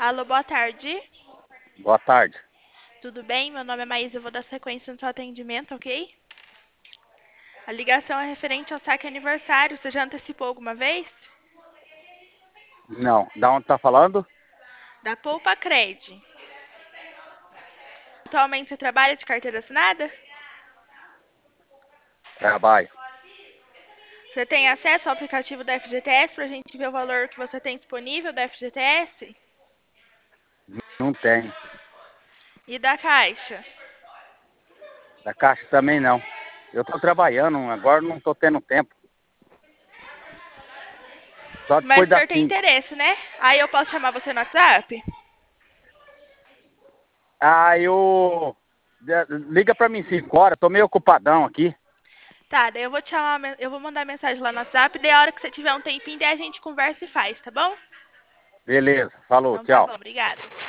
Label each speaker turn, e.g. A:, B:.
A: Alô, boa tarde.
B: Boa tarde.
A: Tudo bem? Meu nome é Maísa, eu vou dar sequência no seu atendimento, ok? A ligação é referente ao saque aniversário. Você já antecipou alguma vez?
B: Não, da onde tá falando?
A: Da Poupa Cred. Atualmente você trabalha de carteira assinada?
B: Trabalho.
A: Você tem acesso ao aplicativo da FGTS para a gente ver o valor que você tem disponível da FGTS?
B: Não tem.
A: E da Caixa?
B: Da Caixa também não. Eu tô trabalhando, agora não tô tendo tempo. Só
A: Mas
B: depois
A: o
B: das
A: senhor tem
B: 5.
A: interesse, né? Aí eu posso chamar você no WhatsApp?
B: Ah, liga pra mim 5 horas, tô meio ocupadão aqui.
A: Tá, daí eu vou te chamar, eu vou mandar mensagem lá no WhatsApp, daí a hora que você tiver um tempinho, daí a gente conversa e faz, tá bom?
B: Beleza, falou,
A: Então tá
B: tchau.
A: bom, obrigada.